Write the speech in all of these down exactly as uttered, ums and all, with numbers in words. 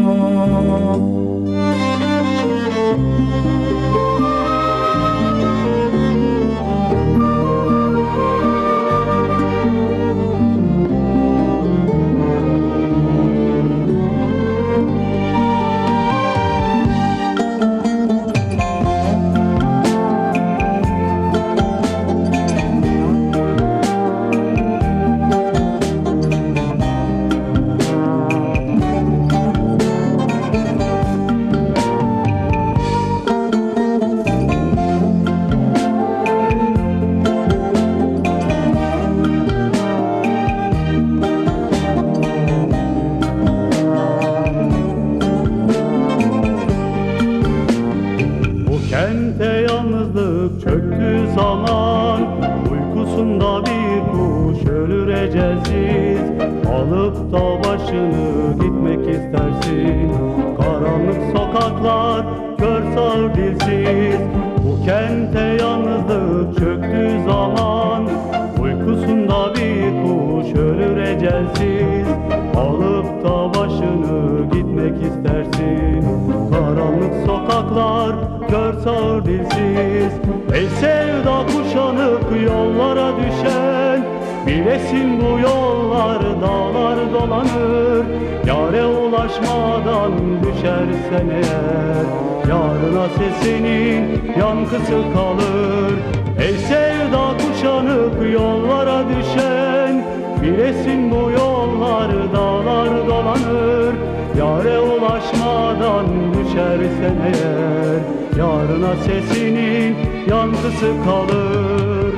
Kente yalnızlık çöktüğü zaman, uykusunda bir kuş ölür ecelsiz. Alıp da başını gitmek istersin, karanlık sokaklar kör sağır dilsiz. Bu kente yalnızlık çöktüğü zaman, uykusunda bir kuş ölür ecelsiz. Alıp da başını gitmek istersin, karanlık sokaklar kör sağır dilsiz. Ey sevda kuşanıp yollara düşen, bilesin bu yollar dağlar dolanır. Yâre ulaşmadan düşersen eğer, yarına sesinin yankısı kalır. Ey sevda kuşanıp yollara düşen, bilesin bu yollar dağlar dolanır. Yâre ulaşmadan düşersen eğer, yarına sesinin yankısı kalır.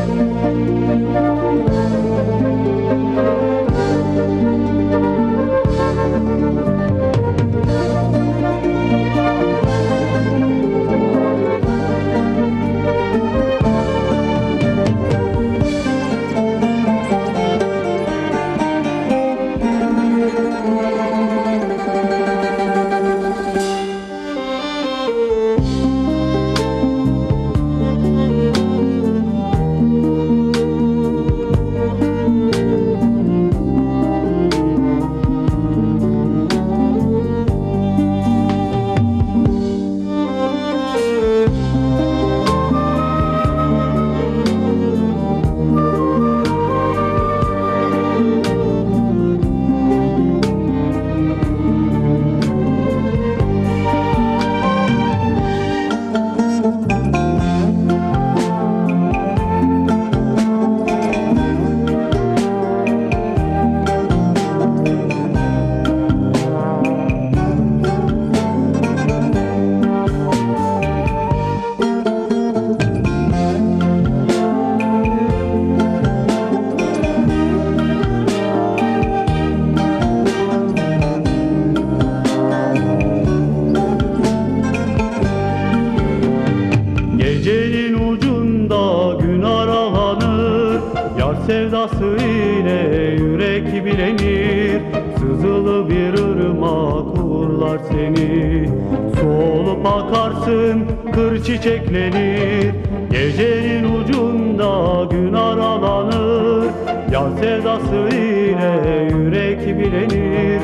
Gecenin ucunda gün aralanır, yar sevdası ile yürek bilenir. Sızılı bir ırmak uğurlar seni, su olup akarsın kır çiçeklenir. Gecenin ucunda gün aralanır, yar sevdası ile yürek bilenir.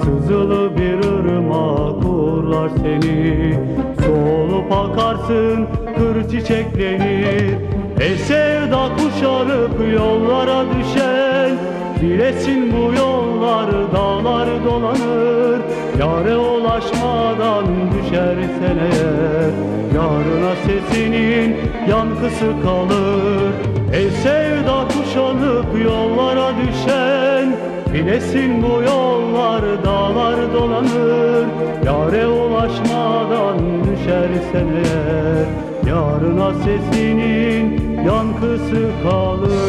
Sızılı bir ırmak uğurlar seni, su olup akarsın kır çiçeklenir. Ey sevda kuşanıp yollara düşen, bilesin bu yollar dağlar dolanır. Yâre ulaşmadan düşersen eğer, yarına sesinin yankısı kalır. Ey sevda kuşanıp yollara düşen, bilesin bu yollar dağlar dolanır. Yâre ulaşmadan düşersen eğer, yarına sesinin yankısı kalır.